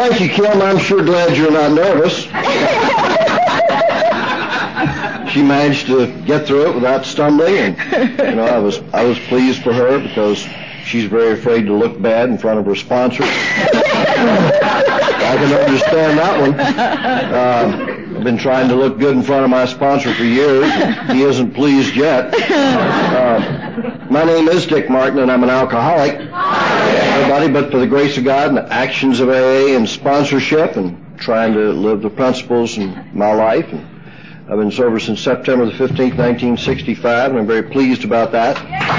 thank you, Kim. I'm sure glad you're not nervous. She managed to get through it without stumbling, and I was pleased for her because she's very afraid to look bad in front of her sponsor. I can understand that one. I've been trying to look good in front of my sponsor for years, and he isn't pleased yet. My name is Dick Martin, and I'm an alcoholic. Everybody, but for the grace of God and the actions of AA and sponsorship and trying to live the principles in my life. And I've been sober since September the 15th, 1965, and I'm very pleased about that.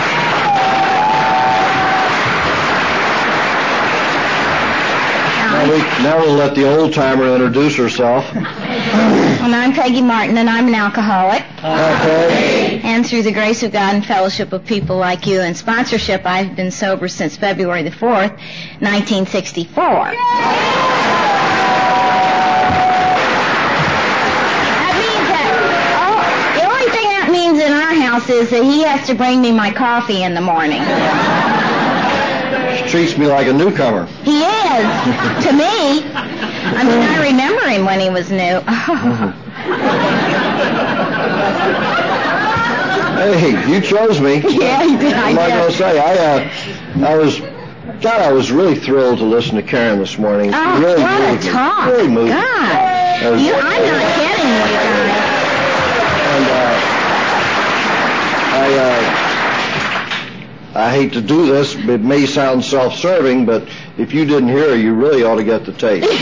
Now we'll let the old-timer introduce herself. Well, I'm Peggy Martin, and I'm an alcoholic. Okay. And through the grace of God and fellowship of people like you and sponsorship, I've been sober since February the 4th, 1964. That means that, the only thing that means in our house is that he has to bring me my coffee in the morning. Treats me like a newcomer. He is, to me. I mean, I remember him when he was new. Hey, you chose me. Yeah, you did. What am I going to say? I was really thrilled to listen to Karen this morning. Oh, really what a talk. Really moved. God. I'm not kidding you guys. And I hate to do this, it may sound self-serving, but if you didn't hear her, you really ought to get the tape. But, I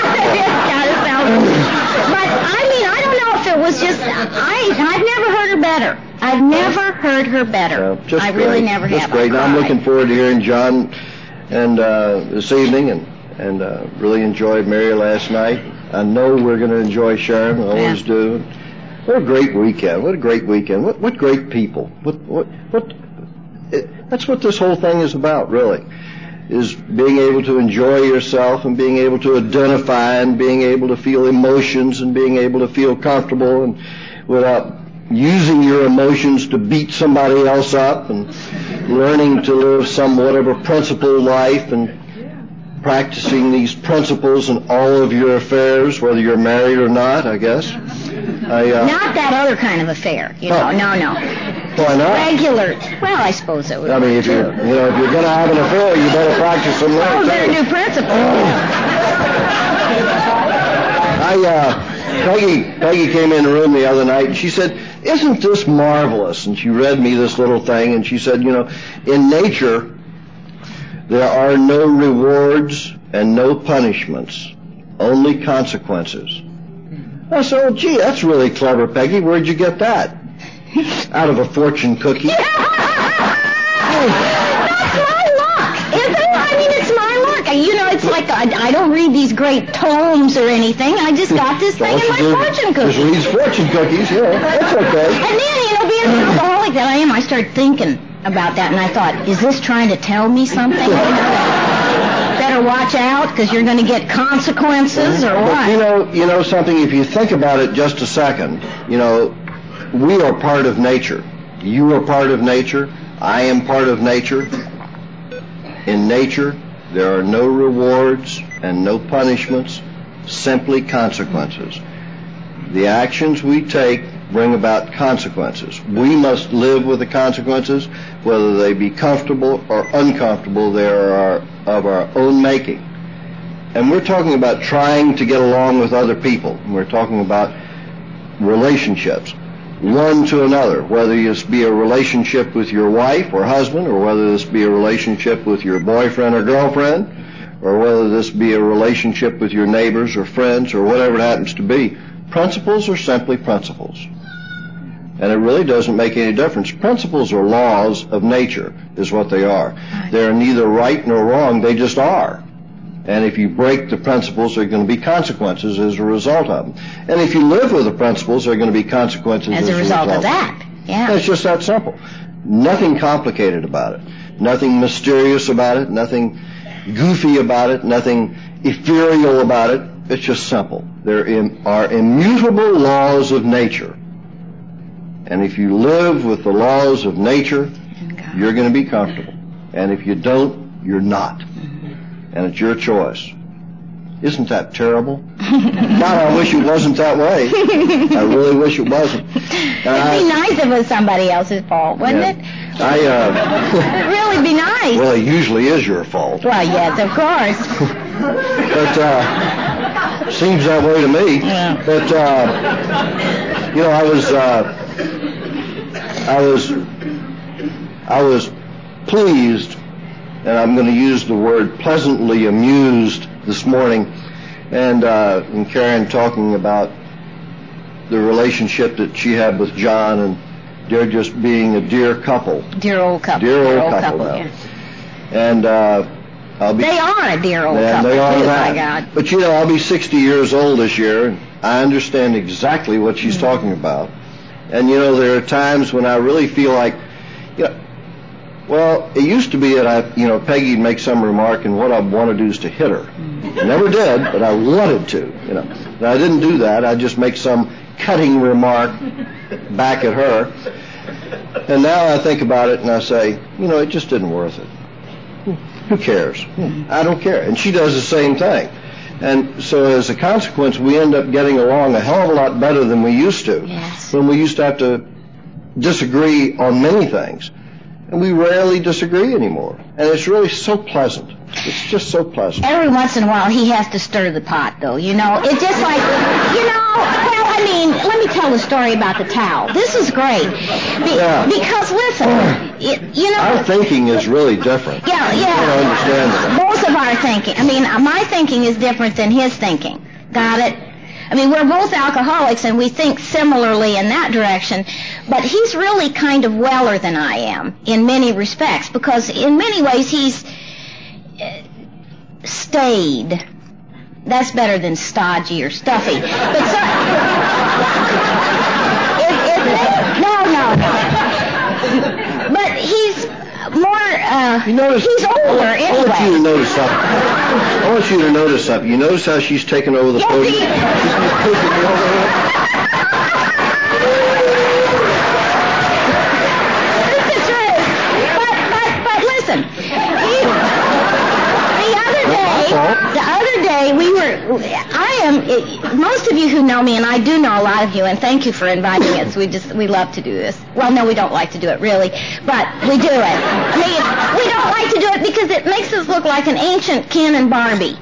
mean, I don't know if it was just, I've never heard her better. I've never heard her better. I really never have. Just great. I'm looking forward to hearing John and this evening, and really enjoyed Mary last night. I know we're going to enjoy Sharon. We always do. What a great weekend. What a great weekend. What great people. That's what this whole thing is about, really, is being able to enjoy yourself and being able to identify and being able to feel emotions and being able to feel comfortable and without using your emotions to beat somebody else up and learning to live some whatever principled life and practicing these principles in all of your affairs, whether you're married or not, I guess. Not that other kind of affair, No. Why not? Regular. Well, I suppose it would. I mean, if you're going to have an affair, you better practice some law. Oh, better do principles. Peggy came in the room the other night, and she said, "Isn't this marvelous?" And she read me this little thing, and she said, in nature, there are no rewards and no punishments, only consequences. I said, "Oh, gee, that's really clever, Peggy. Where'd you get that?" Out of a fortune cookie. That's my luck, isn't it? I mean, it's my luck. It's like I don't read these great tomes or anything. I just got this thing in my fortune cookie. Just reads fortune cookies, that's okay. And then, being an alcoholic that I am, I started thinking about that, and I thought, is this trying to tell me something? Better watch out, because you're going to get consequences, or what? But something, if you think about it just a second, we are part of nature. You are part of nature. I am part of nature. In nature, there are no rewards and no punishments, simply consequences. The actions we take bring about consequences. We must live with the consequences, whether they be comfortable or uncomfortable. They are of our own making. And we're talking about trying to get along with other people. We're talking about relationships, one to another, whether this be a relationship with your wife or husband, or whether this be a relationship with your boyfriend or girlfriend, or whether this be a relationship with your neighbors or friends or whatever it happens to be. Principles are simply principles. And it really doesn't make any difference. Principles are laws of nature, is what they are. They're neither right nor wrong, they just are. And if you break the principles, there are going to be consequences as a result of them. And if you live with the principles, there are going to be consequences as a result of that. Yeah. It's just that simple. Nothing complicated about it. Nothing mysterious about it. Nothing goofy about it. Nothing ethereal about it. It's just simple. There are immutable laws of nature. And if you live with the laws of nature, you're going to be comfortable. And if you don't, you're not. And it's your choice. Isn't that terrible? God, I wish it wasn't that way. I really wish it wasn't. It'd be nice if it was somebody else's fault, wouldn't it? It'd really be nice. Well, it usually is your fault. Well, yes, of course. But seems that way to me. Yeah. But I was pleased, and I'm going to use the word pleasantly amused this morning, and Karen talking about the relationship that she had with John, and they're just being a dear couple. Dear old couple. Dear old couple. Yeah. And they are a dear old couple. They are too, that. my God. But I'll be 60 years old this year, and I understand exactly what she's talking about. And there are times when I really feel like, well, it used to be that Peggy'd make some remark, and what I'd want to do is to hit her. I never did, but I wanted to. And I didn't do that. I'd just make some cutting remark back at her. And now I think about it and I say, it just isn't worth it. Who cares? I don't care. And she does the same thing. And so as a consequence, we end up getting along a hell of a lot better than we used to. Yes. When we used to have to disagree on many things. And we rarely disagree anymore. And it's really so pleasant. It's just so pleasant. Every once in a while, he has to stir the pot, though, It's just like, let me tell the story about the towel. This is great. Because, listen, our thinking is really different. Yeah. I don't understand that. Both of our thinking. My thinking is different than his thinking. Got it? We're both alcoholics, and we think similarly in that direction, but he's really kind of weller than I am in many respects, because in many ways he's staid. That's better than stodgy or stuffy. But no. But he's more, he's older anyway. I want you to notice something. You notice how she's taken over the podium? She's pushing me over here. This is true. But listen, the other day most of you who know me, and I do know a lot of you, and thank you for inviting us. We love to do this. Well, no, we don't like to do it, really, but we do it. We don't like to do it because it makes us look like an ancient Ken and Barbie.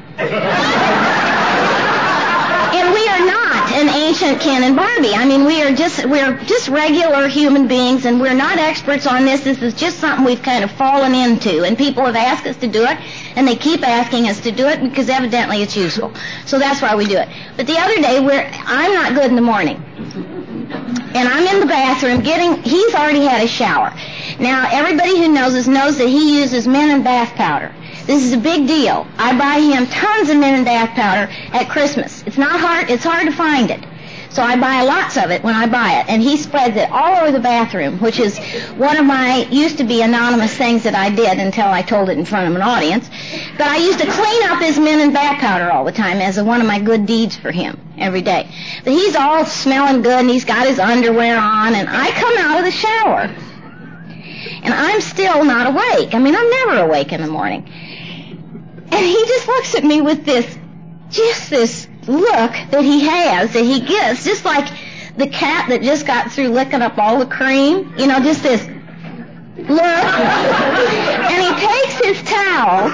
And we are not an ancient Ken and Barbie. We're just regular human beings, and we're not experts on this. This is just something we've kind of fallen into, and people have asked us to do it, and they keep asking us to do it because evidently it's useful. So that's why we do it. But the other day, I'm not good in the morning, and I'm in the bathroom he's already had a shower. Now, everybody who knows us knows that he uses men and bath powder. This is a big deal. I buy him tons of men and bath powder at Christmas. It's hard to find it. So I buy lots of it when I buy it. And he spreads it all over the bathroom, which is one of my used to be anonymous things that I did until I told it in front of an audience. But I used to clean up his men and bath powder all the time as one of my good deeds for him every day. But he's all smelling good, and he's got his underwear on, and I come out of the shower. And I'm still not awake. I'm never awake in the morning. And he just looks at me with this look that he gives, just like the cat that just got through licking up all the cream, just this look. And he takes his towel,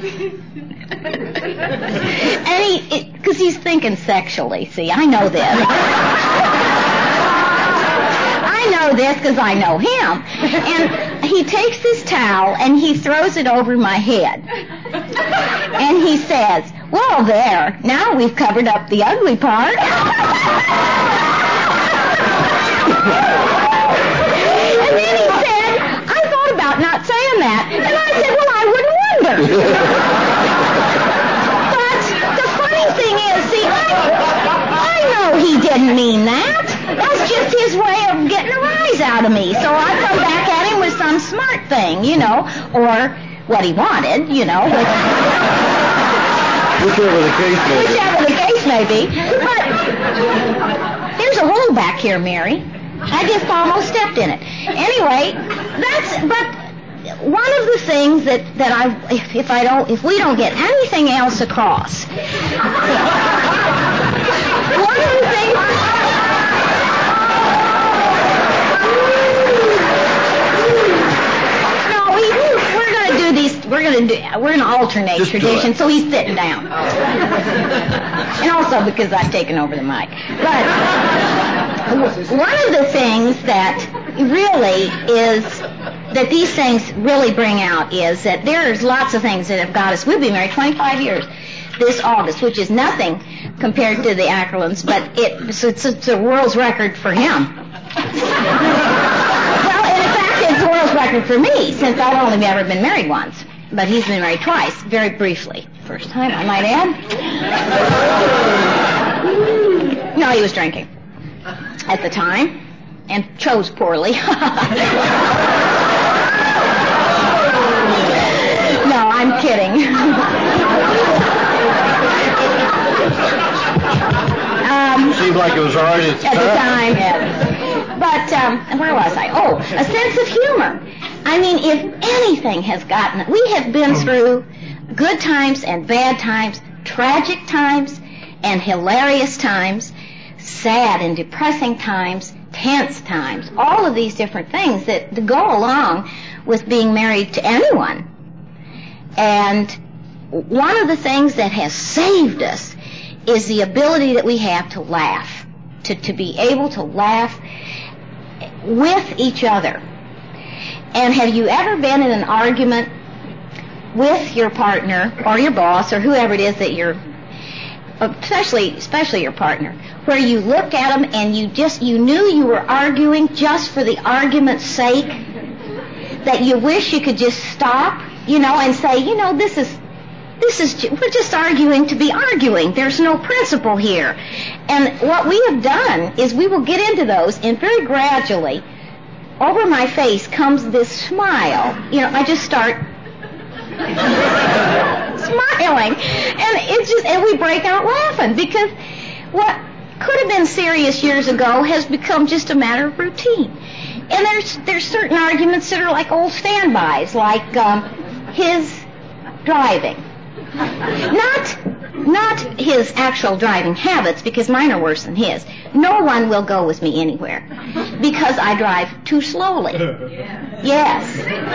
and because he's thinking sexually, see, I know this. I know this because I know him. And he takes this towel and he throws it over my head. And he says, "Well, there, now we've covered up the ugly part." And then he said, "I thought about not saying that." And I said, "Well, I wouldn't wonder." But the funny thing is, see, I know he didn't mean that. That's just his way of getting a rise out of me. So I come back at him with some smart thing, or what he wanted, Whichever the case may be. But there's a hole back here, Mary. I just almost stepped in it. Anyway, but one of the things that if we don't get anything else across, one of the things. We're going to alternate Just tradition, so he's sitting down. And also because I've taken over the mic. But one of the things that really is, that these things really bring out is that there's lots of things that have got us. We'll be married 25 years this August, which is nothing compared to the Ackerlands, but it's a world's record for him. Well, in fact, it's a world's record for me, since I've only ever been married once. But he's been married twice, very briefly. First time, I might add. No, he was drinking at the time and chose poorly. No, I'm kidding. Seemed like it was already at the time. Yes. But where was I? Oh, a sense of humor. I mean, if anything has gotten, we have been through good times and bad times, tragic times and hilarious times, sad and depressing times, tense times, all of these different things that go along with being married to anyone. And one of the things that has saved us is the ability that we have to laugh, to be able to laugh with each other. And have you ever been in an argument with your partner or your boss or whoever it is that you're, especially your partner, where you look at them and you knew you were arguing just for the argument's sake, that you wish you could just stop, and say, we're just arguing to be arguing. There's no principle here. And what we have done is we will get into those, and very gradually, over my face comes this smile. I just start smiling, and we break out laughing, because what could have been serious years ago has become just a matter of routine. And there's certain arguments that are like old standbys, like his driving. Not his actual driving habits, because mine are worse than his. No one will go with me anywhere because I drive too slowly. Yes.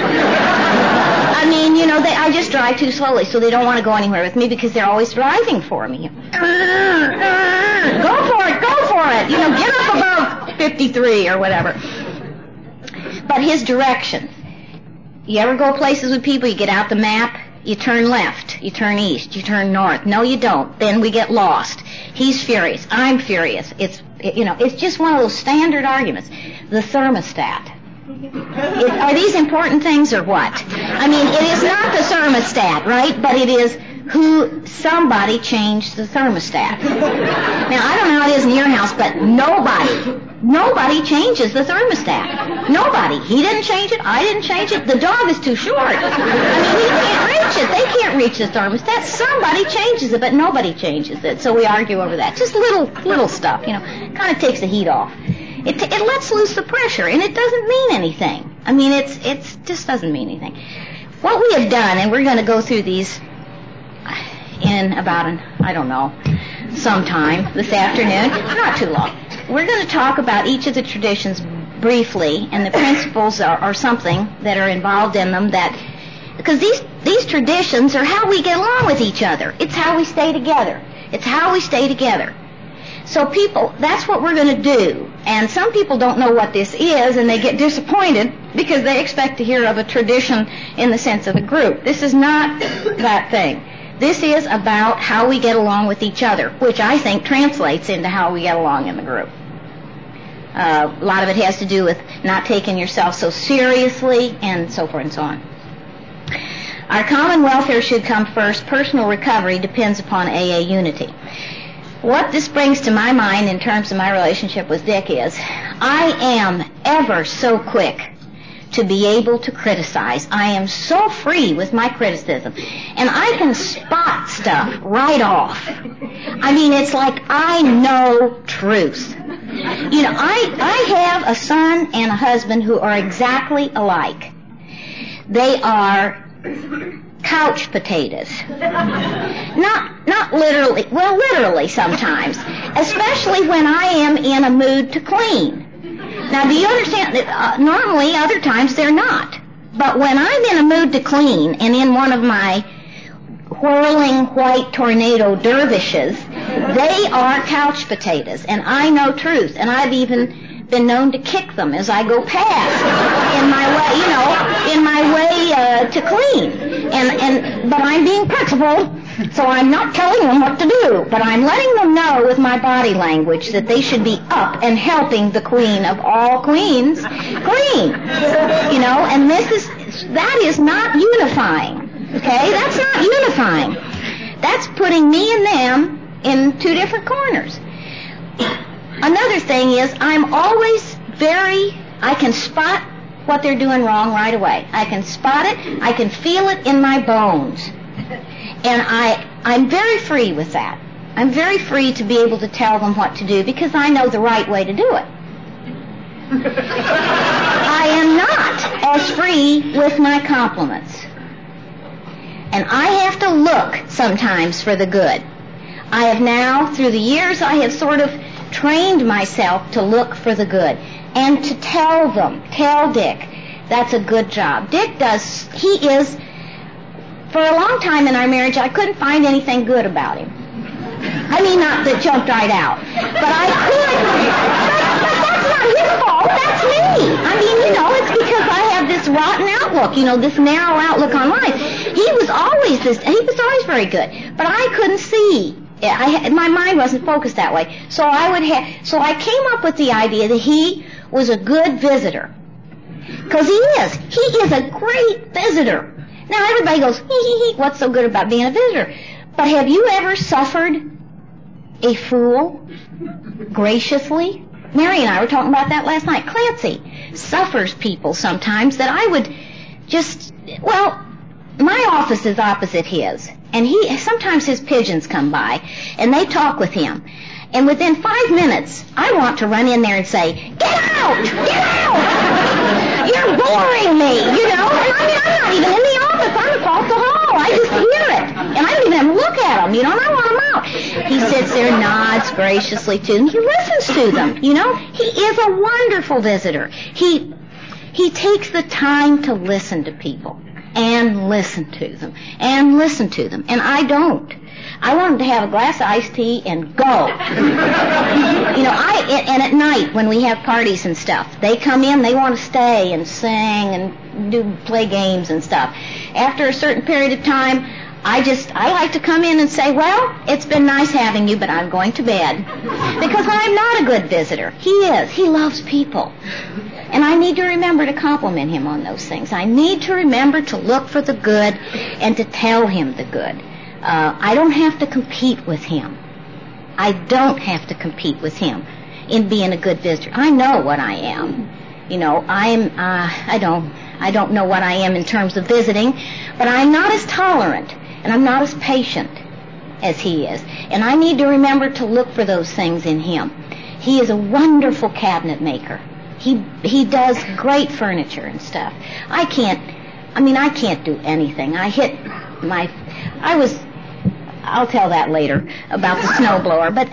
I mean, I just drive too slowly, so they don't want to go anywhere with me because they're always driving for me. Go for it. Get up above 53 or whatever. But his directions. You ever go places with people, you get out the map, you turn left, you turn east, you turn north. No, you don't. Then we get lost. He's furious. I'm furious. It's just one of those standard arguments. The thermostat. Are these important things or what? I mean, it is not the thermostat, right? But it is somebody changed the thermostat. Now, I don't know how it is in your house, but nobody changes the thermostat. Nobody. He didn't change it. I didn't change it. The dog is too short. I mean, he can't reach it. They can't reach the thermostat. Somebody changes it, but nobody changes it. So we argue over that. Just little stuff, kind of takes the heat off. It lets loose the pressure, and it doesn't mean anything. I mean, it just doesn't mean anything. What we have done, and we're going to go through these in about sometime this afternoon, not too long. We're going to talk about each of the traditions briefly, and the principles are something that are involved in them, because these traditions are how we get along with each other. It's how we stay together. So people, that's what we're going to do. And some people don't know what this is, and they get disappointed because they expect to hear of a tradition in the sense of a group. This is not that thing. This is about how we get along with each other, which I think translates into how we get along in the group. A lot of it has to do with not taking yourself so seriously, and so forth and so on. Our common welfare should come first. Personal recovery depends upon AA unity. What this brings to my mind in terms of my relationship with Dick is, I am ever so quick to be able to criticize. I am so free with my criticism. And I can spot stuff right off. I mean, it's like I know truth. I have a son and a husband who are exactly alike. They are couch potatoes. Not literally, well, literally sometimes, especially when I am in a mood to clean. Now, do you understand that normally other times they're not? But when I'm in a mood to clean and in one of my whirling white tornado dervishes, they are couch potatoes, and I know truth, and I've even been known to kick them as I go past in my way to clean. But I'm being principled, so I'm not telling them what to do, but I'm letting them know with my body language that they should be up and helping the queen of all queens clean. And that is not unifying. Okay? That's not unifying. That's putting me and them in two different corners. Another thing is I'm always I can spot what they're doing wrong right away. I can spot it. I can feel it in my bones. And I'm very free with that. I'm very free to be able to tell them what to do because I know the right way to do it. I am not as free with my compliments. And I have to look sometimes for the good. I have now, through the years, I have sort of trained myself to look for the good and to tell Dick, that's a good job. Dick for a long time in our marriage, I couldn't find anything good about him. I mean, not that jumped right out, but I could. But that's not his fault. That's me. I mean, it's because I have this rotten outlook, this narrow outlook on life. He was always very good, but I couldn't see. My mind wasn't focused that way. So I came up with the idea that he was a good visitor. Because he is. He is a great visitor. Now everybody goes, hee, what's so good about being a visitor? But have you ever suffered a fool graciously? Mary and I were talking about that last night. Clancy suffers people sometimes that I would my office is opposite his, and sometimes his pigeons come by, and they talk with him. And within 5 minutes, I want to run in there and say, get out! Get out! You're boring me, And I'm not even in the office. I'm across the hall. I just hear it. And I don't even have to look at him, and I want him out. He sits there, nods graciously to them. He listens to them, He is a wonderful visitor. He takes the time to listen to people and listen to them and listen to them. And I don't. I want them to have a glass of iced tea and go. And at night when we have parties and stuff, they come in, they want to stay and sing and play games and stuff. After a certain period of time, I like to come in and say, well, it's been nice having you, but I'm going to bed. Because I'm not a good visitor. He is. He loves people. And I need to remember to compliment him on those things. I need to remember to look for the good and to tell him the good. I don't have to compete with him. I don't have to compete with him in being a good visitor. I know what I am. I don't know what I am in terms of visiting, but I'm not as tolerant and I'm not as patient as he is. And I need to remember to look for those things in him. He is a wonderful cabinet maker. He does great furniture and stuff. I can't do anything. I'll tell that later about the snowblower. But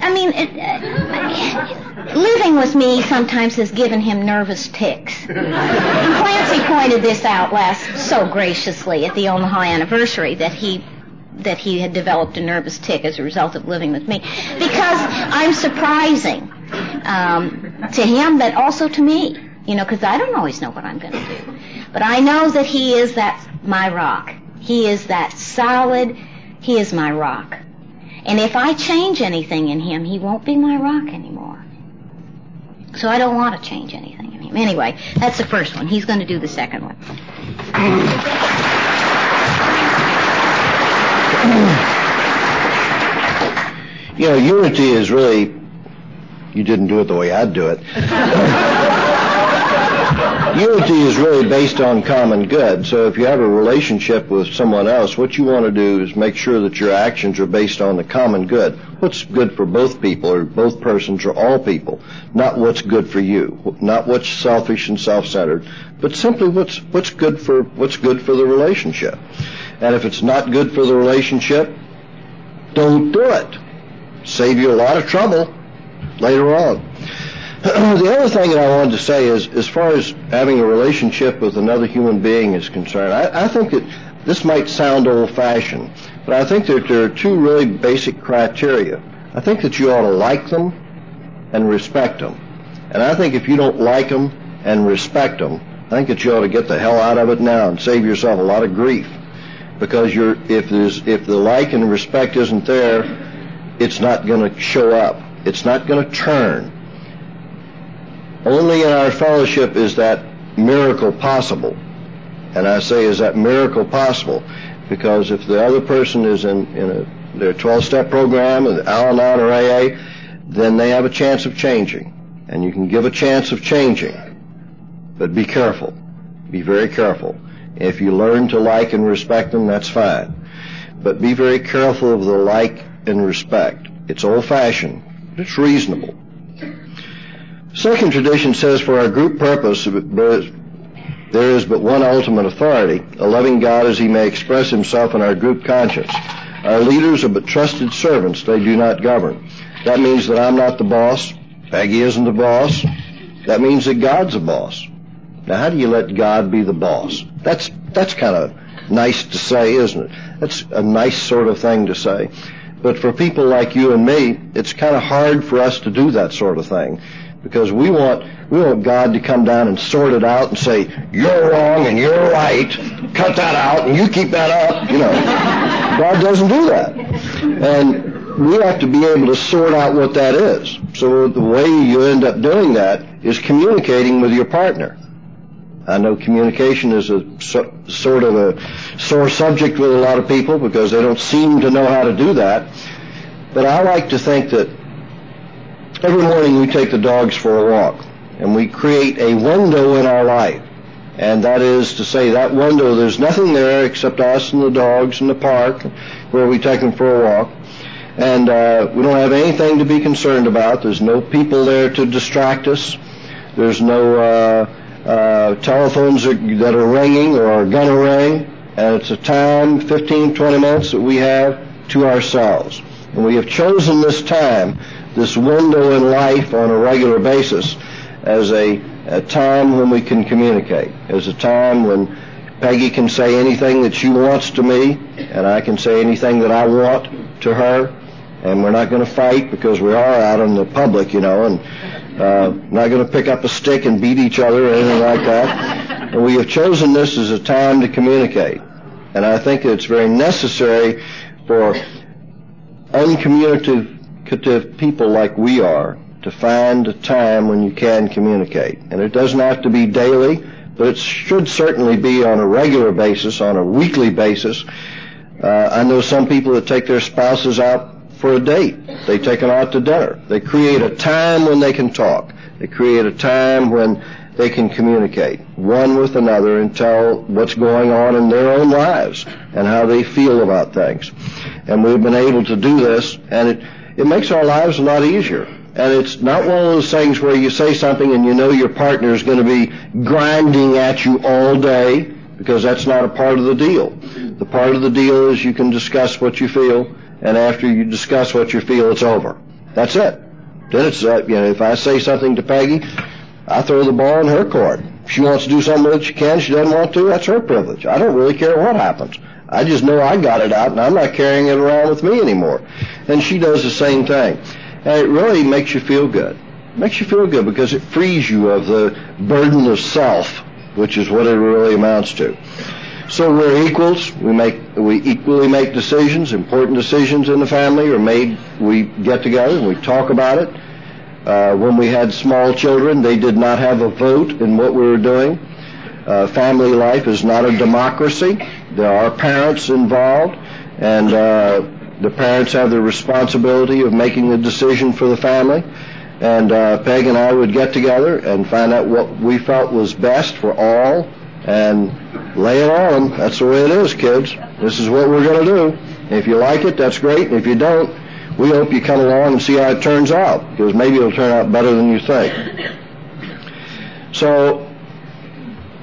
living with me sometimes has given him nervous tics. Clancy pointed this out so graciously at the Omaha anniversary that he had developed a nervous tic as a result of living with me, because I'm surprising to him, but also to me. Because I don't always know what I'm going to do. But I know that he is my rock. He is that solid. He is my rock. And if I change anything in him, he won't be my rock anymore. So I don't want to change anything in him. Anyway, that's the first one. He's going to do the second one. Unity is really, you didn't do it the way I'd do it. Unity is really based on common good. So if you have a relationship with someone else, what you want to do is make sure that your actions are based on the common good. What's good for both people, or both persons, or all people. Not what's good for you. Not what's selfish and self-centered, but simply what's good for the relationship. And if it's not good for the relationship, don't do it. Save you a lot of trouble later on. The other thing that I wanted to say is, as far as having a relationship with another human being is concerned, I think that this might sound old-fashioned, but I think that there are two really basic criteria. I think that you ought to like them and respect them. And I think if you don't like them and respect them, I think that you ought to get the hell out of it now and save yourself a lot of grief. Because if the like and respect isn't there, it's not going to show up. It's not going to turn. Only in our fellowship is that miracle possible. And I say, is that miracle possible? Because if the other person is in their 12-step program, or Al-Anon or AA, then they have a chance of changing. And you can give a chance of changing. But be careful. Be very careful. If you learn to like and respect them, that's fine. But be very careful of the like and respect. It's old-fashioned. It's reasonable. Second tradition says, for our group purpose, there is but one ultimate authority, a loving God as he may express himself in our group conscience. Our leaders are but trusted servants. They do not govern. That means that I'm not the boss. Peggy isn't the boss. That means that God's the boss. Now, how do you let God be the boss? That's kind of nice to say, isn't it? That's a nice sort of thing to say. But for people like you and me, it's kind of hard for us to do that sort of thing, because we want God to come down and sort it out and say, you're wrong and you're right. Cut that out and you keep that up. You know, God doesn't do that. And we have to be able to sort out what that is. So the way you end up doing that is communicating with your partner. I know communication is a sort of a sore subject with a lot of people because they don't seem to know how to do that. But I like to think that every morning we take the dogs for a walk and we create a window in our life. And that is to say, that window, there's nothing there except us and the dogs in the park where we take them for a walk. And we don't have anything to be concerned about. There's no people there to distract us. There's no telephones that are ringing or are going to ring. And it's a time, 15, 20 minutes, that we have to ourselves. And we have chosen this time, this window in life on a regular basis, as a time when we can communicate, as a time when Peggy can say anything that she wants to me, and I can say anything that I want to her, and we're not going to fight because we are out in the public, you know, and not going to pick up a stick and beat each other or anything like that. And we have chosen this as a time to communicate. And I think it's very necessary for uncommunicative people like we are to find a time when you can communicate. And it doesn't have to be daily, but it should certainly be on a regular basis, on a weekly basis. I know some people that take their spouses out for a date. They take them out to dinner. They create a time when they can talk. They create a time when they can communicate one with another and tell what's going on in their own lives and how they feel about things. And we've been able to do this, and it makes our lives a lot easier. And it's not one of those things where you say something and you know your partner is going to be grinding at you all day, because that's not a part of the deal. The part of the deal is you can discuss what you feel, and after you discuss what you feel, it's over. That's it. Then it's, if I say something to Peggy, I throw the ball in her court. If she wants to do something with it, she can. She doesn't want to, that's her privilege. I don't really care what happens. I just know I got it out, and I'm not carrying it around with me anymore. And she does the same thing. And it really makes you feel good. It makes you feel good because it frees you of the burden of self, which is what it really amounts to. So we're equals. We equally make decisions, important decisions in the family are made. We get together and we talk about it. When we had small children, they did not have a vote in what we were doing. Family life is not a democracy. There are parents involved, and the parents have the responsibility of making the decision for the family. And Peg and I would get together and find out what we felt was best for all and lay it on. That's the way it is, kids. This is what we're going to do. If you like it, that's great. And if you don't, we hope you come along and see how it turns out, because maybe it'll turn out better than you think. So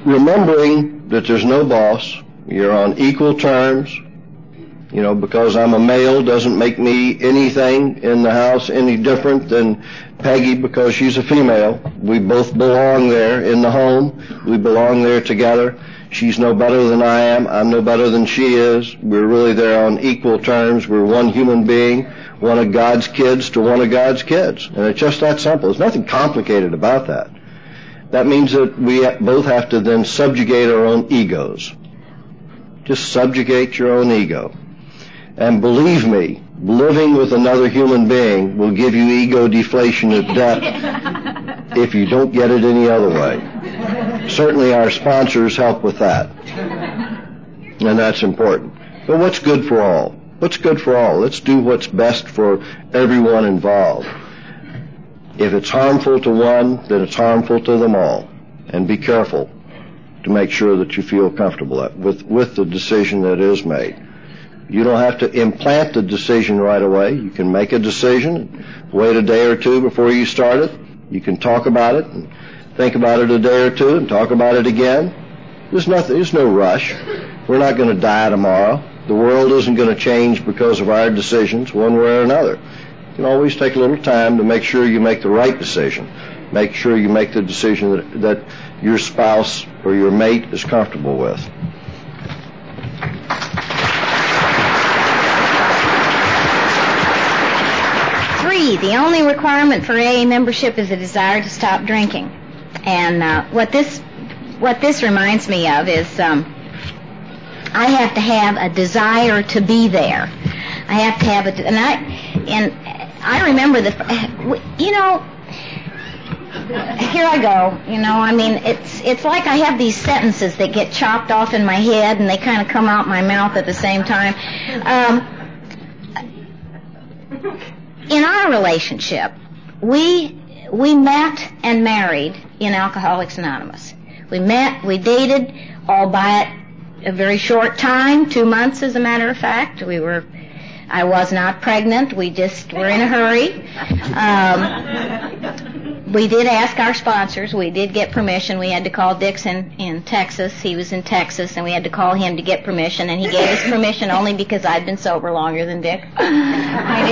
remembering that there's no boss, you're on equal terms. Because I'm a male doesn't make me anything in the house any different than Peggy because she's a female. We both belong there in the home. We belong there together. She's no better than I am. I'm no better than she is. We're really there on equal terms. We're one human being, one of God's kids to one of God's kids. And it's just that simple. There's nothing complicated about that. That means that we both have to then subjugate our own egos. Just subjugate your own ego. And believe me, living with another human being will give you ego deflation at death if you don't get it any other way. Certainly our sponsors help with that. And that's important. But what's good for all? What's good for all? Let's do what's best for everyone involved. If it's harmful to one, then it's harmful to them all. And be careful to make sure that you feel comfortable with the decision that is made. You don't have to implant the decision right away. You can make a decision, wait a day or two before you start it. You can talk about it and think about it a day or two and talk about it again. There's no rush. We're not going to die tomorrow. The world isn't going to change because of our decisions one way or another. You can always take a little time to make sure you make the right decision. Make sure you make the decision that your spouse or your mate is comfortable with. The only requirement for AA membership is a desire to stop drinking. And what this reminds me of is I have to have a desire to be there. I have to have and I remember here I go. It's like I have these sentences that get chopped off in my head and they kind of come out my mouth at the same time. In our relationship, we met and married in Alcoholics Anonymous. We met, we dated, all by a very short time, 2 months as a matter of fact. I was not pregnant. We just were in a hurry. We did ask our sponsors. We did get permission. We had to call Dixon in Texas. He was in Texas, and we had to call him to get permission, and he gave us permission only because I'd been sober longer than Dick. I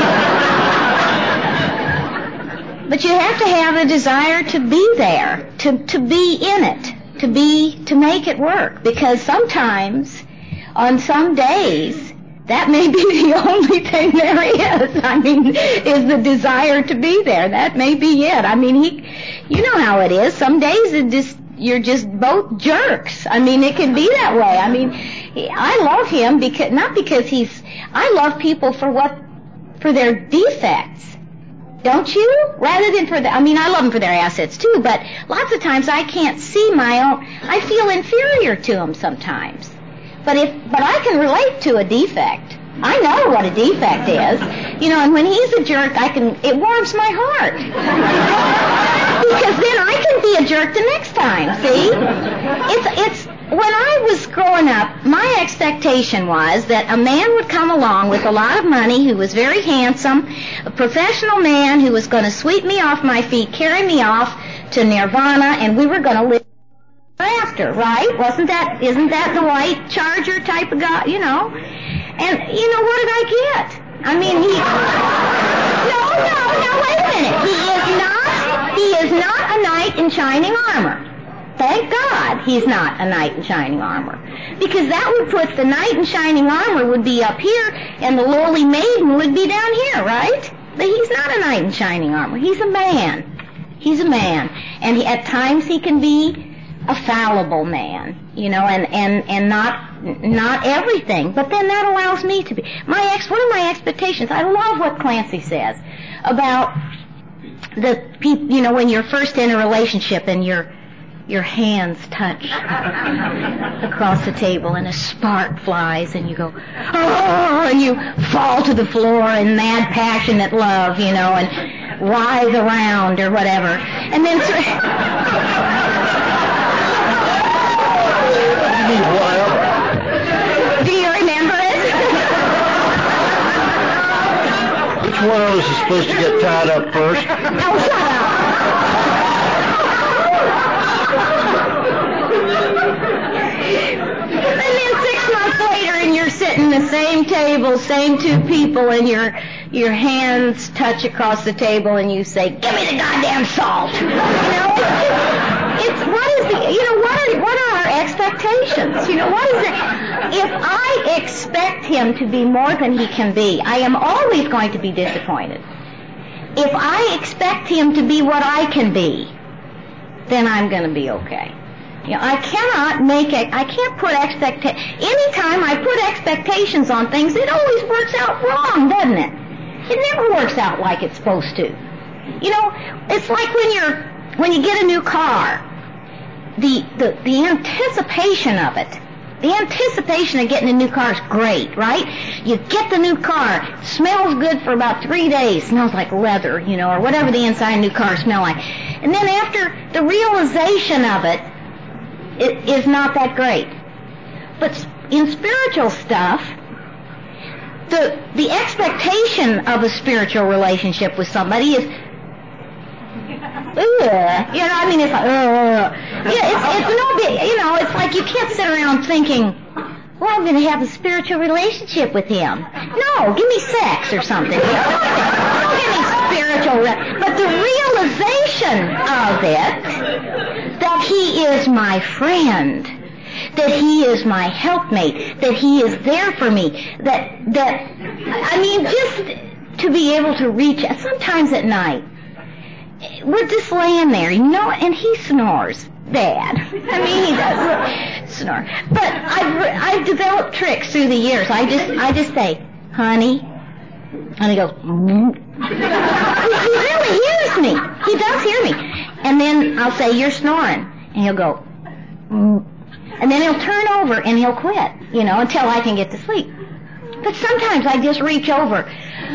did. But you have to have a desire to be there, to be in it, to make it work, because sometimes, on some days, that may be the only thing there is. Is the desire to be there. That may be it. You know how it is. Some days you're just both jerks. It can be that way. I love him not because I love people for their defects. Don't you? Rather than I love them for their assets too, but lots of times I can't see my own. I feel inferior to them sometimes. But I can relate to a defect. I know what a defect is. And when he's a jerk, it warms my heart. Because then I can be a jerk the next time, see? When I was growing up, my expectation was that a man would come along with a lot of money, who was very handsome, a professional man who was going to sweep me off my feet, carry me off to Nirvana, and we were going to live after, right? Isn't that the white Charger type of guy, And what did I get? No, wait a minute. He is not a knight in shining armor. Thank God he's not a knight in shining armor. Because that would put the knight in shining armor would be up here and the lowly maiden would be down here, right? But he's not a knight in shining armor. He's a man. And at times he can be a fallible man, and not everything. But then that allows me to be one of my expectations. I love what Clancy says about the people, when you're first in a relationship and your hands touch across the table and a spark flies and you go, oh, and you fall to the floor in mad passionate love, and writhe around or whatever. And then do you remember it? Which one of us is supposed to get tied up first? Oh, shut up. sitting at the same table, same two people, and your hands touch across the table, and you say, "Give me the goddamn salt." You know, what are our expectations? You know, what is it? If I expect him to be more than he can be, I am always going to be disappointed. If I expect him to be what I can be, then I'm going to be okay. You know, I can't put anytime I put expectations on things, it always works out wrong, doesn't it? It never works out like it's supposed to. You know, it's like when you get a new car, the anticipation of it, the anticipation of getting a new car is great, right? You get the new car, smells good for about 3 days, smells like leather, you know, or whatever the inside of a new car smell like. And then after the realization of it is not that great. But in spiritual stuff, the expectation of a spiritual relationship with somebody is, you know, I mean, it's like, it's no big, you know, it's like you can't sit around thinking, well, I'm going to have a spiritual relationship with him. No, give me sex or something. Don't give me spiritual, but the realization of it, that he is my friend, that he is my helpmate, that he is there for me, that I mean, just to be able to reach, sometimes at night, we're just laying there, you know, and he snores bad. I mean, he does snore. But I've developed tricks through the years. I just say, "Honey," and he goes, "Mm." He really hears me. He does hear me. And then I'll say, "You're snoring," and he'll go, "Mm." And then he'll turn over and he'll quit, you know, until I can get to sleep. But sometimes I just reach over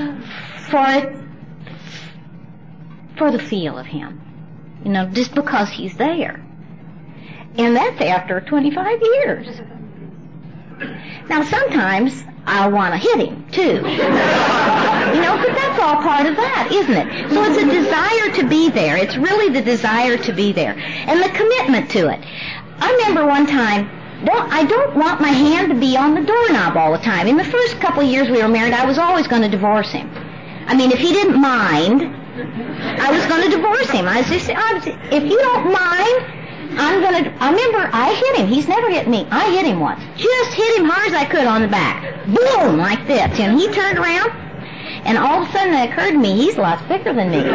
for the feel of him, you know, just because he's there. And that's after 25 years. Now sometimes I'll want to hit him too. You know, but that's all part of that, isn't it? So it's a desire to be there. It's really the desire to be there. And the commitment to it. I remember one time, I don't want my hand to be on the doorknob all the time. In the first couple of years we were married, I was always going to divorce him. I mean, if he didn't mind, I was going to divorce him. I was just, if you don't mind, I remember I hit him. He's never hit me. I hit him once. Just hit him hard as I could on the back. Boom, like this. And he turned around, and all of a sudden it occurred to me, he's a lot bigger than me.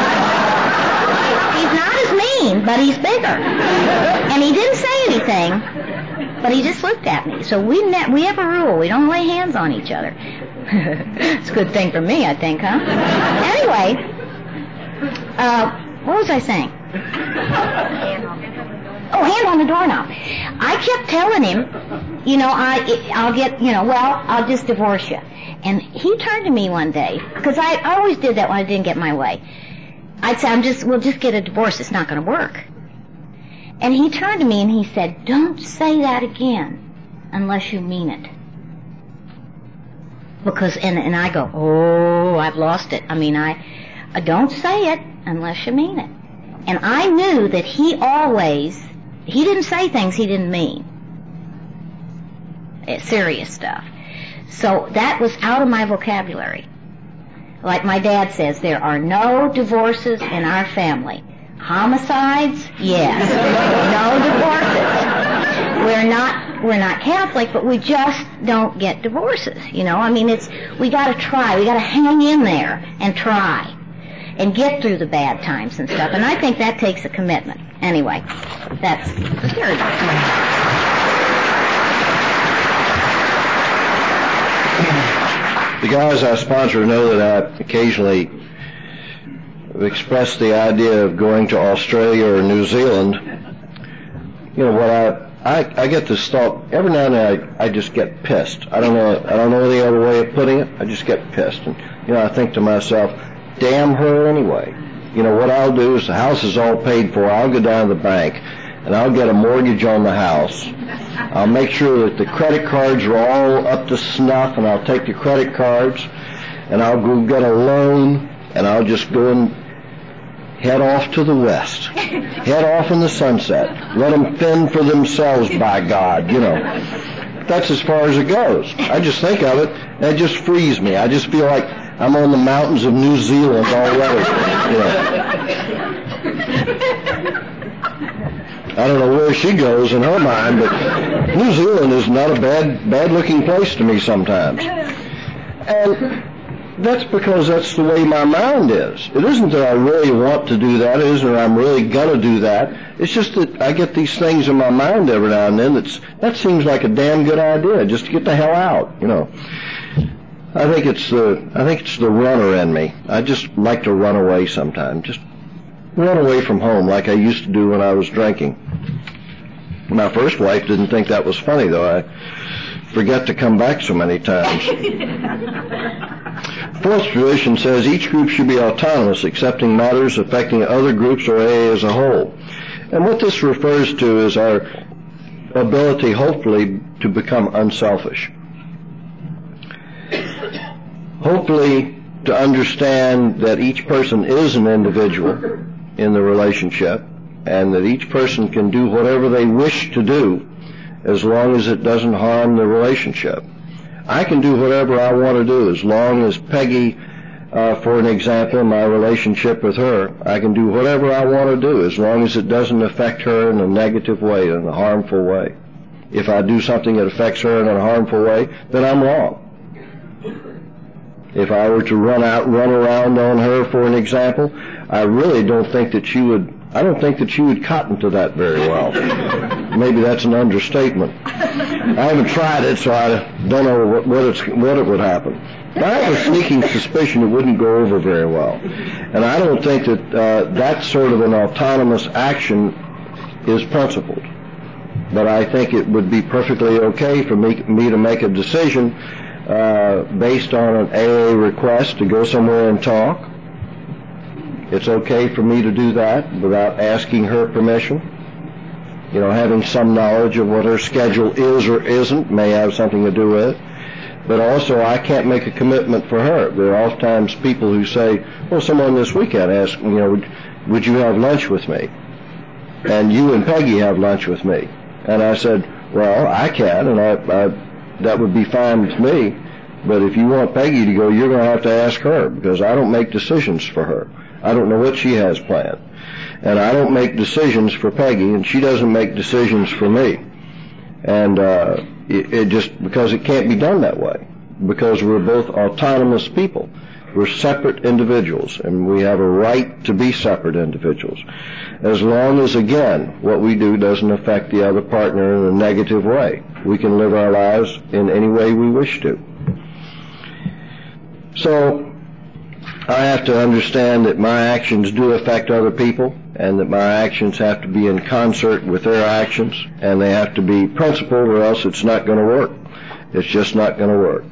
He's not as mean, but he's bigger. And he didn't say anything, but he just looked at me. So we have a rule. We don't lay hands on each other. It's a good thing for me, I think, huh? Anyway, what was I saying? Oh, hand on the doorknob. I kept telling him, you know, I'll just divorce you. And he turned to me one day, because I always did that when I didn't get my way. I'd say, we'll just get a divorce. It's not going to work. And he turned to me and he said, "Don't say that again unless you mean it." Because, and I go, oh, I've lost it. I mean, I don't say it unless you mean it. And I knew that he didn't say things he didn't mean. It's serious stuff. So that was out of my vocabulary. Like my dad says, there are no divorces in our family. Homicides? Yes. No divorces. We're not Catholic, but we just don't get divorces. You know, I mean, we gotta try. We gotta hang in there and try and get through the bad times and stuff. And I think that takes a commitment. Anyway, that's the third. The guys I sponsor know that I occasionally express the idea of going to Australia or New Zealand. You know, what I get this thought every now and then. I just get pissed. I don't know the other way of putting it. I just get pissed, and you know, I think to myself, damn her anyway. You know, what I'll do is the house is all paid for. I'll go down to the bank and I'll get a mortgage on the house. I'll make sure that the credit cards are all up to snuff, and I'll take the credit cards and I'll go get a loan, and I'll just go and head off to the west. Head off in the sunset. Let them fend for themselves, by God, you know. that's as far as it goes. I just think of it, and it just frees me. I just feel like I'm on the mountains of New Zealand already. I don't know where she goes in her mind, but New Zealand is not a bad-looking place to me sometimes. And that's because that's the way my mind is. It isn't that I really want to do that. It isn't that I'm really going to do that. It's just that I get these things in my mind every now and then that seems like a damn good idea, just to get the hell out, I think it's the runner in me. I just like to run away sometimes. Just run away from home like I used to do when I was drinking. My first wife didn't think that was funny, though. I forget to come back so many times. Fourth tradition says each group should be autonomous, accepting matters affecting other groups or AA as a whole. And what this refers to is our ability, hopefully, to become unselfish. Hopefully, to understand that each person is an individual in the relationship, and that each person can do whatever they wish to do as long as it doesn't harm the relationship. I can do whatever I want to do as long as Peggy, for an example, my relationship with her, I can do whatever I want to do as long as it doesn't affect her in a negative way, in a harmful way. If I do something that affects her in a harmful way, then I'm wrong. If I were to run around on her, for an example, I really don't think that she would cotton to that very well. Maybe that's an understatement. I haven't tried it, so I don't know what it would happen. But I have a sneaking suspicion it wouldn't go over very well. And I don't think that that sort of an autonomous action is principled. But I think it would be perfectly okay for me to make a decision based on an AA request to go somewhere and talk. It's okay for me to do that without asking her permission. Having some knowledge of what her schedule is or isn't may have something to do with it. But also, I can't make a commitment for her. There are oftentimes people who say, well, someone this weekend asked, would you have lunch with me? And you and Peggy have lunch with me. And I said, well, I can, and that would be fine with me. But if you want Peggy to go, you're going to have to ask her, because I don't make decisions for her. I don't know what she has planned. And I don't make decisions for Peggy, and she doesn't make decisions for me. And it just, because it can't be done that way, because we're both autonomous people. We're separate individuals, and we have a right to be separate individuals. As long as, again, what we do doesn't affect the other partner in a negative way. We can live our lives in any way we wish to. So, I have to understand that my actions do affect other people, and that my actions have to be in concert with their actions, and they have to be principled, or else it's not going to work. It's just not going to work.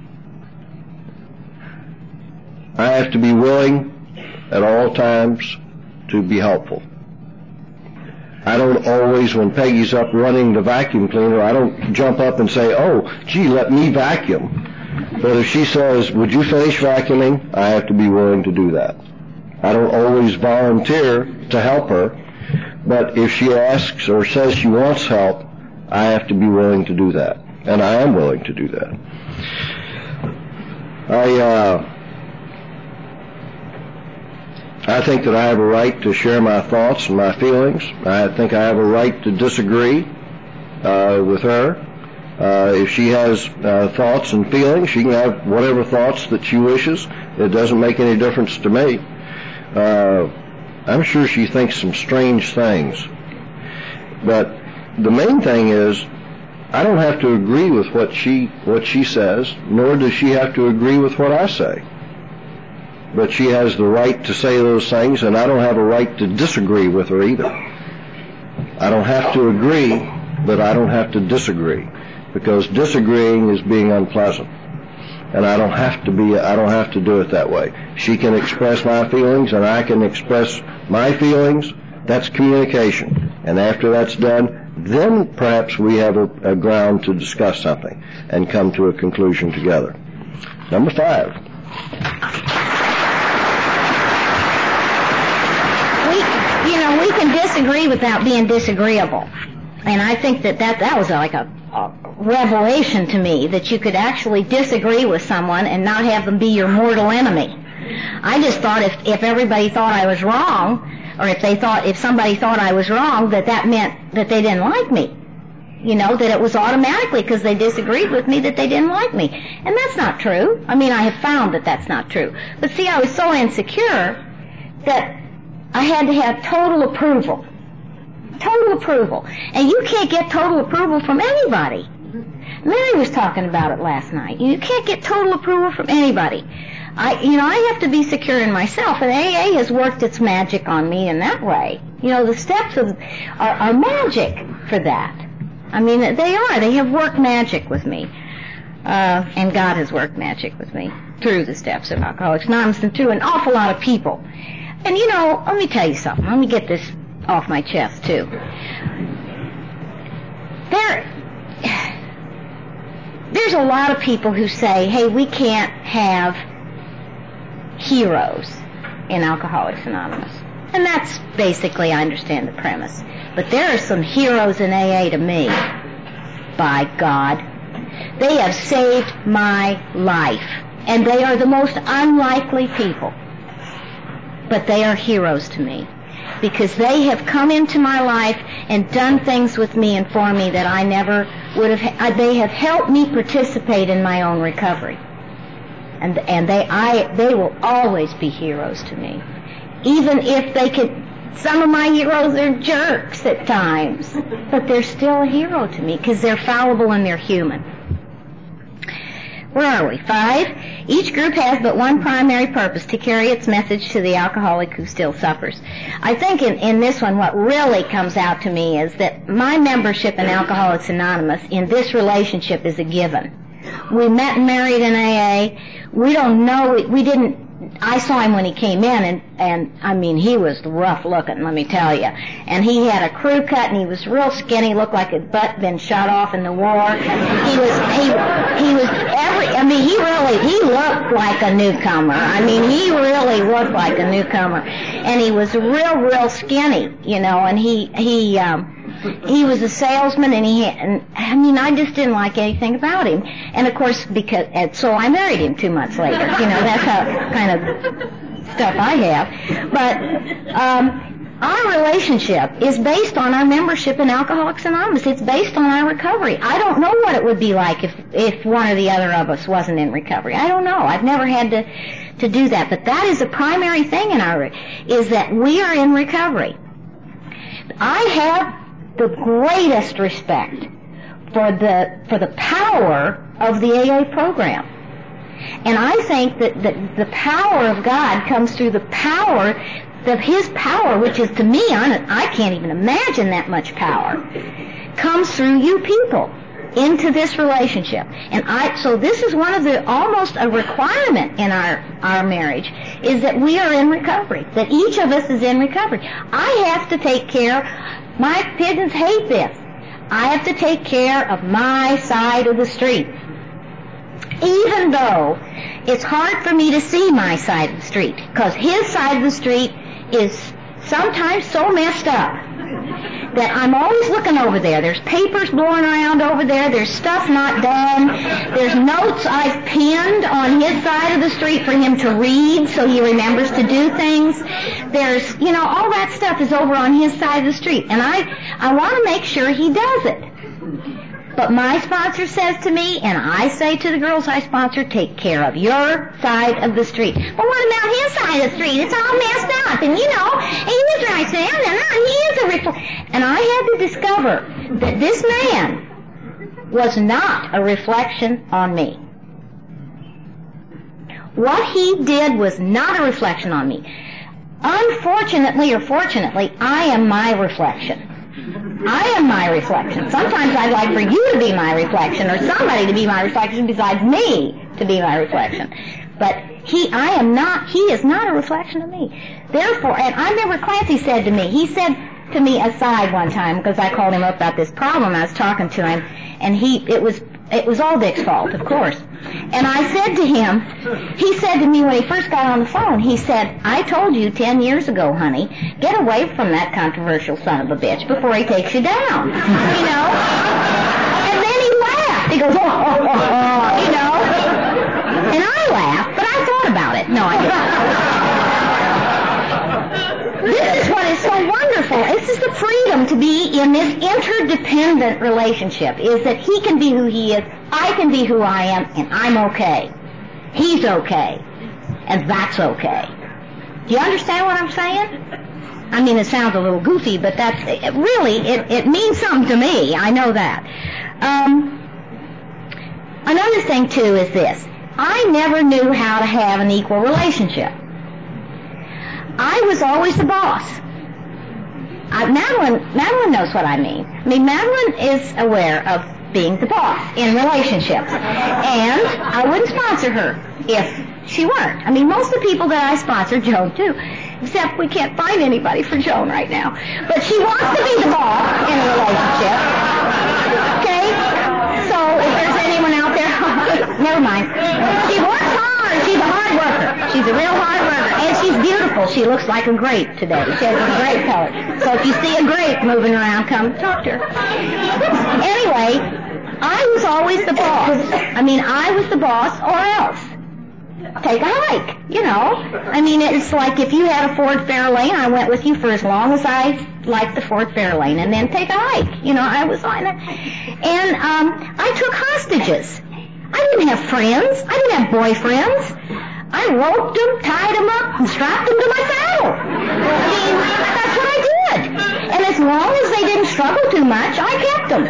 I have to be willing at all times to be helpful. I don't always, when Peggy's up running the vacuum cleaner, I don't jump up and say, oh, gee, let me vacuum. But if she says, would you finish vacuuming, I have to be willing to do that. I don't always volunteer to help her, but if she asks or says she wants help, I have to be willing to do that. And I am willing to do that. I think that I have a right to share my thoughts and my feelings. I think I have a right to disagree with her. If she has thoughts and feelings, she can have whatever thoughts that she wishes. It doesn't make any difference to me. I'm sure she thinks some strange things. But the main thing is, I don't have to agree with what she says, nor does she have to agree with what I say. But she has the right to say those things, and I don't have a right to disagree with her either. I don't have to agree, but I don't have to disagree, because disagreeing is being unpleasant. And I don't have to do it that way. She can express my feelings, and I can express my feelings. That's communication. And after that's done, then perhaps we have a ground to discuss something and come to a conclusion together. Number 5. We can disagree without being disagreeable. And I think that was like a revelation to me that you could actually disagree with someone and not have them be your mortal enemy. I just thought if everybody thought I was wrong, or if somebody thought I was wrong, that meant that they didn't like me. You know, that it was automatically because they disagreed with me that they didn't like me. And that's not true. I mean, I have found that that's not true. But see, I was so insecure that I had to have total approval. Total approval. And you can't get total approval from anybody. Mary was talking about it last night. You can't get total approval from anybody. I have to be secure in myself, and AA has worked its magic on me in that way. You know, the steps are magic for that. I mean, they are. They have worked magic with me. And God has worked magic with me through the steps of Alcoholics Anonymous and through an awful lot of people. And, you know, let me tell you something. Let me get this off my chest, too. There's a lot of people who say, hey, we can't have heroes in Alcoholics Anonymous. And that's basically, I understand the premise. But there are some heroes in AA to me. By God. They have saved my life. And they are the most unlikely people. But they are heroes to me. Because they have come into my life and done things with me and for me that I never would have. They have helped me participate in my own recovery. And they will always be heroes to me. Even if they could. Some of my heroes are jerks at times, but they're still a hero to me because they're fallible and they're human. Where are we? 5. Each group has but one primary purpose, to carry its message to the alcoholic who still suffers. I think in this one what really comes out to me is that my membership in Alcoholics Anonymous in this relationship is a given. We met and married in AA. We don't know, we didn't. I saw him when he came in, and I mean, he was rough looking, let me tell you. And he had a crew cut, and he was real skinny, looked like his butt been shot off in the war. He looked like a newcomer. I mean, he really looked like a newcomer. And he was real skinny, you know, and he was a salesman, and I just didn't like anything about him. And of course, so I married him 2 months later. You know, that's how kind of stuff I have. But our relationship is based on our membership in Alcoholics Anonymous. It's based on our recovery. I don't know what it would be like if one or the other of us wasn't in recovery. I don't know. I've never had to do that. But that is a primary thing is that we are in recovery. I have the greatest respect for the power of the AA program. And I think that the power of God comes through the power of His power, which is, to me, I can't even imagine that much power, comes through you people into this relationship. And so this is one of almost a requirement in our marriage, is that we are in recovery, that each of us is in recovery. I have to take care, my pigeons hate this, I have to take care of my side of the street. Even though it's hard for me to see my side of the street, because his side of the street is sometimes so messed up that I'm always looking over there. There's papers blowing around over there. There's stuff not done. There's notes I've pinned on his side of the street for him to read so he remembers to do things. There's, all that stuff is over on his side of the street. And I want to make sure he does it. But my sponsor says to me, and I say to the girls I sponsor, take care of your side of the street. But what about his side of the street? It's all messed up, and he is right there, and he is a reflection. And I had to discover that this man was not a reflection on me. What he did was not a reflection on me. Unfortunately or fortunately, I am my reflection. I am my reflection. Sometimes I'd like for you to be my reflection, or somebody to be my reflection besides me to be my reflection. But he is not a reflection of me. Therefore, and I remember Clancy said to me, he said to me aside one time, because I called him up about this problem, I was talking to him, and it was all Dick's fault, of course. And I said to him, he said to me when he first got on the phone, he said, I told you 10 years ago, honey, get away from that controversial son of a bitch before he takes you down. And then he laughed. goes, oh, you know. And I laugh, but I thought about it. No, I didn't. This is what is so wonderful. This is the freedom to be in this interdependent relationship, is that he can be who he is, I can be who I am, and I'm okay. He's okay. And that's okay. Do you understand what I'm saying? I mean, it sounds a little goofy, but that's really, it means something to me. I know that. Another thing, too, is this. I never knew how to have an equal relationship. I was always the boss. Madeline knows what I mean. I mean, Madeline is aware of being the boss in relationships. And I wouldn't sponsor her if she weren't. I mean, most of the people that I sponsor, Joan too, except we can't find anybody for Joan right now. But she wants to be the boss in a relationship. Okay? So if there's anyone out there, never mind. She works hard. She's a hard worker. She's a real hard worker. And she's beautiful. She looks like a grape today. She has a grape color. So if you see a grape moving around, come talk to her. Anyway, I was always the boss. I mean, I was the boss or else. Take a hike, you know. I mean, it's like if you had a Ford Fairlane, I went with you for as long as I liked the Ford Fairlane, and then take a hike. You know, I was on it. And I took hostages. I didn't have friends. I didn't have boyfriends. I roped them, tied them up, and strapped them to my saddle. I mean, that's what I did. And as long as they didn't struggle too much, I kept them.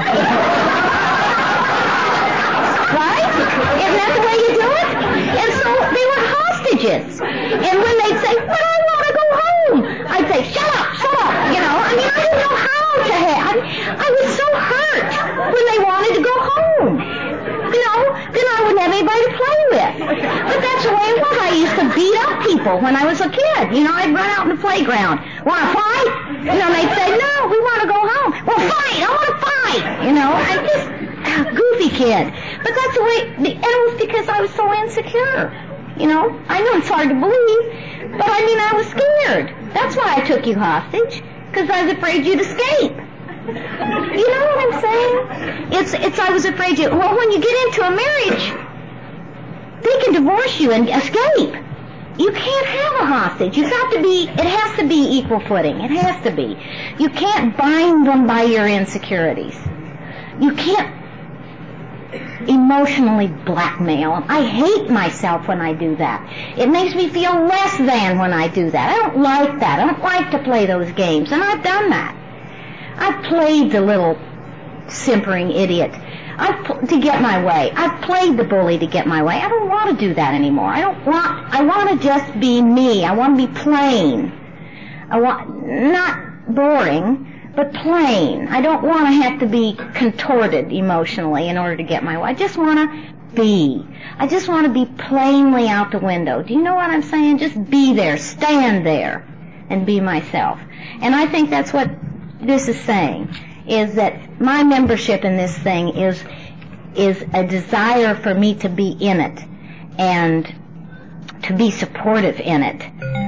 Right? Isn't that the way you do it? And so they were hostages. And when they'd say, but I want to go home, I'd say, shut up, you know. I mean, I didn't know how to have. I was so hurt when they wanted to go home. You know, then I wouldn't have anybody to play with. But that's the way it was. I used to beat up people when I was a kid. You know, I'd run out in the playground. Want to fight? You know, and they'd say, no, we want to go home. Well, fight. I want to fight. You know, I just, goofy kid. But that's the way, and it was because I was so insecure. You know, I know it's hard to believe, but I mean, I was scared. That's why I took you hostage, because I was afraid you'd escape. You know what I'm saying? It's I was afraid you, well, when you get into a marriage, they can divorce you and escape. You can't have a hostage. You've got to be, it has to be equal footing. It has to be. You can't bind them by your insecurities. You can't emotionally blackmail them. I hate myself when I do that. It makes me feel less than when I do that. I don't like that. I don't like to play those games, and I've done that. I've played the little simpering idiot to get my way. I've played the bully to get my way. I don't want to do that anymore. I want to just be me. I want to be plain. I want, not boring, but plain. I don't want to have to be contorted emotionally in order to get my way. I just want to be. I just want to be plainly out the window. Do you know what I'm saying? Just be there, stand there, and be myself. And I think that's what this is saying, is that my membership in this thing is a desire for me to be in it and to be supportive in it.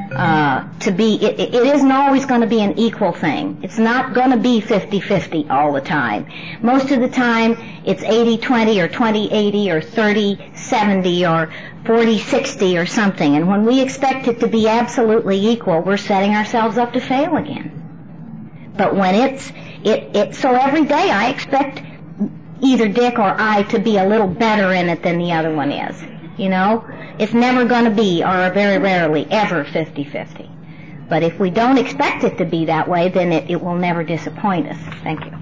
It isn't always going to be an equal thing. It's not going to be 50-50 all the time. Most of the time, it's 80-20 or 20-80 or 30-70 or 40-60 or something. And when we expect it to be absolutely equal, we're setting ourselves up to fail again. But when so every day I expect either Dick or I to be a little better in it than the other one is. You know? It's never going to be, or very rarely, ever 50-50. But if we don't expect it to be that way, then it will never disappoint us. Thank you.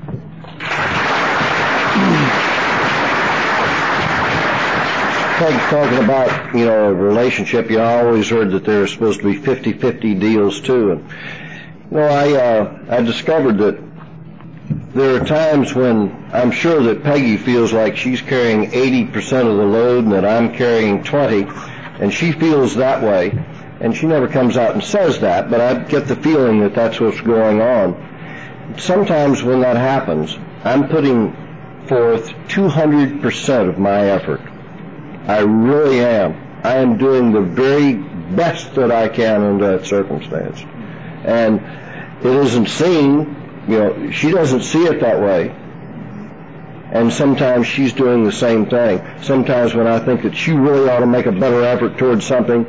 Peg's talking about, you know, a relationship. You always heard that there are supposed to be 50-50 deals, too. And, you know, I discovered that there are times when I'm sure that Peggy feels like she's carrying 80% of the load and that I'm carrying 20, and she feels that way, and she never comes out and says that, but I get the feeling that that's what's going on. Sometimes when that happens, I'm putting forth 200% of my effort. I really am. I am doing the very best that I can under that circumstance. And it isn't seen. You know, she doesn't see it that way. And sometimes she's doing the same thing. Sometimes when I think that she really ought to make a better effort towards something,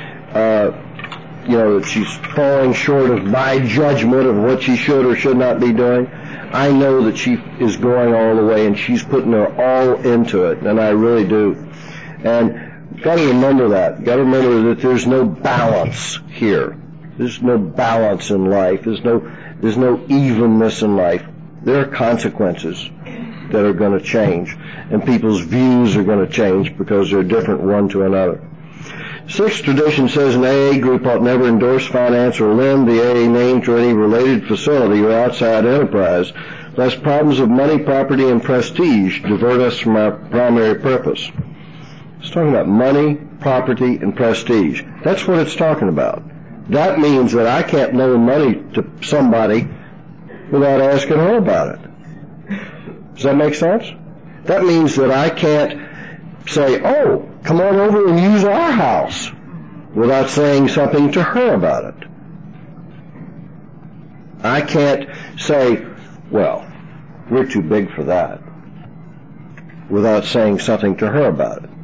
that she's falling short of my judgment of what she should or should not be doing, I know that she is going all the way and she's putting her all into it, and I really do. And got to remember that. Got to remember that there's no balance here. There's no balance in life. There's no evenness in life. There are consequences that are going to change, and people's views are going to change because they're different one to another. Sixth tradition says an AA group ought never endorse, finance, or lend the AA name to any related facility or outside enterprise, lest problems of money, property, and prestige divert us from our primary purpose. It's talking about money, property, and prestige. That's what it's talking about. That means that I can't loan money to somebody without asking her about it. Does that make sense? That means that I can't say, oh, come on over and use our house, without saying something to her about it. I can't say, well, we're too big for that, without saying something to her about it.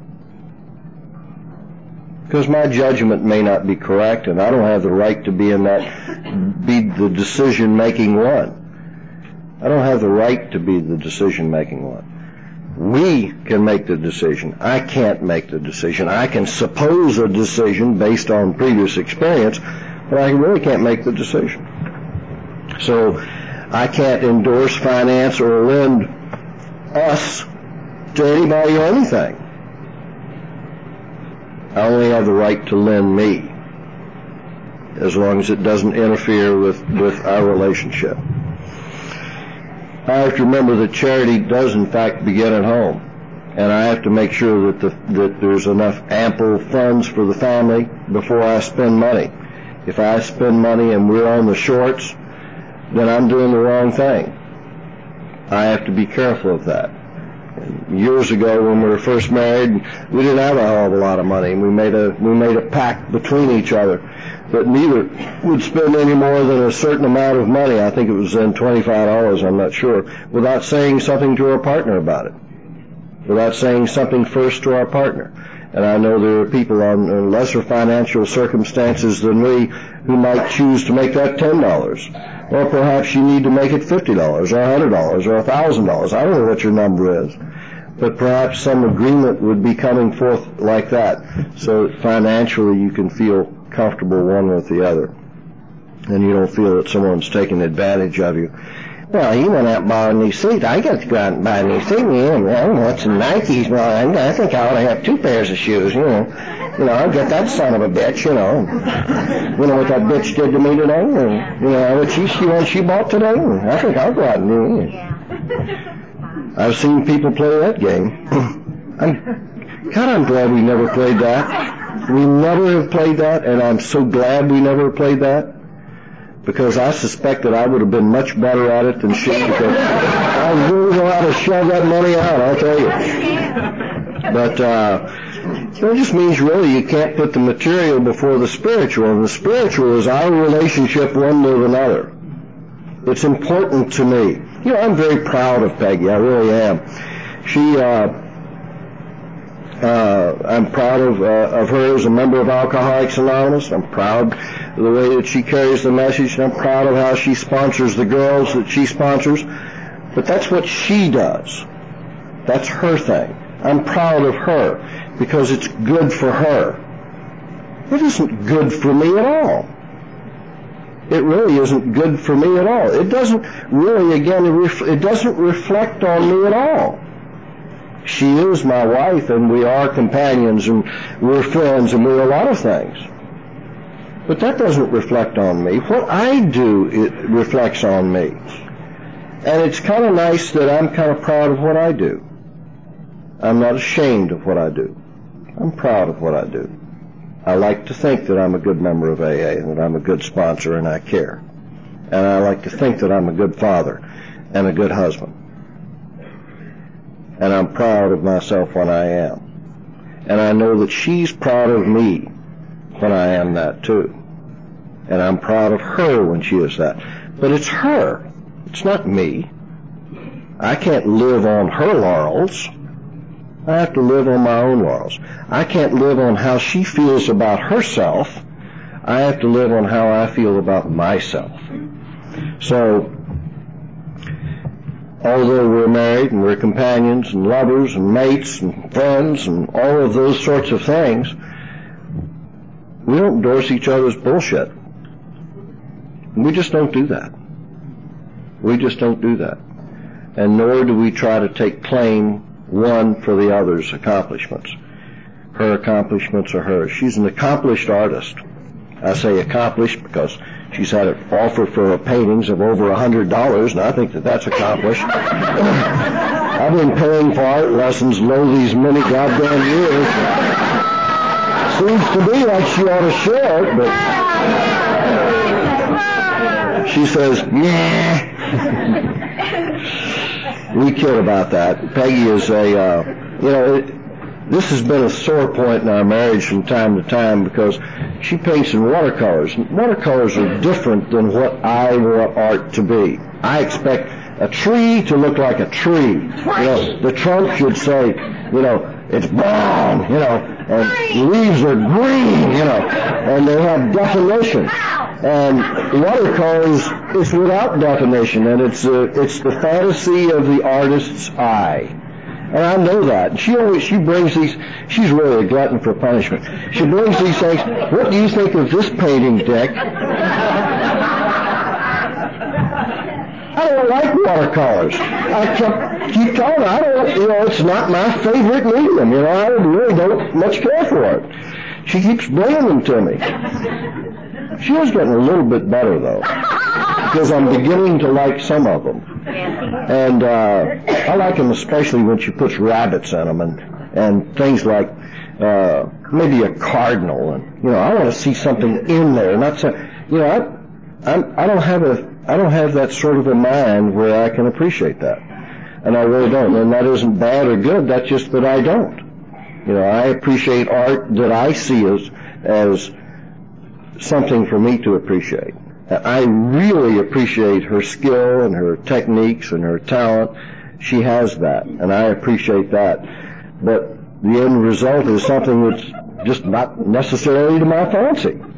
Because my judgment may not be correct, and I don't have the right to be the decision-making one. I don't have the right to be the decision-making one. We can make the decision. I can't make the decision. I can suppose a decision based on previous experience, but I really can't make the decision. So I can't endorse, finance, or lend us to anybody or anything. I only have the right to lend me, as long as it doesn't interfere with our relationship. I have to remember that charity does in fact begin at home, and I have to make sure that there's enough ample funds for the family before I spend money. If I spend money and we're on the shorts, then I'm doing the wrong thing. I have to be careful of that. Years ago, when we were first married, we didn't have a hell of a lot of money. We made a pact between each other that neither would spend any more than a certain amount of money. I think it was then $25, I'm not sure, without saying something to our partner about it, without saying something first to our partner. And I know there are people on lesser financial circumstances than we who might choose to make that $10. Or perhaps you need to make it $50 or $100 or $1,000. I don't know what your number is. But perhaps some agreement would be coming forth like that, so that financially you can feel comfortable one with the other, and you don't feel that someone's taking advantage of you. Well, he went out and bought a new suit. I got to go out and buy a new suit. I want some Nikes. Well, I think I ought to have 2 pairs of shoes. I'll get that son of a bitch. You know what that bitch did to me today. What she bought today. I think I'll go out and do it. I've seen people play that game. I'm glad we never played that. We never have played that, and I'm so glad we never played that, because I suspect that I would have been much better at it than she, because I really know how to shove that money out, I'll tell you. But it just means really you can't put the material before the spiritual, and the spiritual is our relationship one with another. It's important to me. I'm very proud of Peggy. I really am. I'm proud of her as a member of Alcoholics Anonymous. I'm proud of the way that she carries the message, and I'm proud of how she sponsors the girls that she sponsors. But that's what she does. That's her thing. I'm proud of her because it's good for her. It isn't good for me at all. It really isn't good for me at all. It doesn't really, it doesn't reflect on me at all. She is my wife, and we are companions, and we're friends, and we're a lot of things. But that doesn't reflect on me. What I do, it reflects on me. And it's kind of nice that I'm kind of proud of what I do. I'm not ashamed of what I do. I'm proud of what I do. I like to think that I'm a good member of AA, and that I'm a good sponsor, and I care. And I like to think that I'm a good father and a good husband. And I'm proud of myself when I am. And I know that she's proud of me when I am that too. And I'm proud of her when she is that. But it's her. It's not me. I can't live on her laurels. I have to live on my own laurels. I can't live on how she feels about herself. I have to live on how I feel about myself. So, although we're married and we're companions and lovers and mates and friends and all of those sorts of things, we don't endorse each other's bullshit. We just don't do that. We just don't do that. And nor do we try to take claim one for the other's accomplishments. Her accomplishments are hers. She's an accomplished artist. I say accomplished because she's had an offer for her paintings of over $100, and I think that that's accomplished. I've been paying for art lessons low these many goddamn years. Seems to me like she ought to share it, but she says, nah. We kid about that. Peggy is this has been a sore point in our marriage from time to time because she paints in watercolors. Watercolors are different than what I want art to be. I expect a tree to look like a tree. The trunk should say, it's brown, and leaves are green, and they have definition. And watercolors is without definition, and it's the fantasy of the artist's eye. And I know that. She brings these, she's really a glutton for punishment. She brings these things, what do you think of this painting, Dick? I don't like watercolors. I keep telling her, it's not my favorite medium. I really don't much care for it. She keeps bringing them to me. She is getting a little bit better, though, because I'm beginning to like some of them. And I like them especially when she puts rabbits in them and things like maybe a cardinal. And, I want to see something in there. Not so, I don't have that sort of a mind where I can appreciate that. And I really don't. And that isn't bad or good. That's just that I don't. I appreciate art that I see as something for me to appreciate. I really appreciate her skill and her techniques and her talent. She has that, and I appreciate that. But the end result is something that's just not necessarily to my fancy.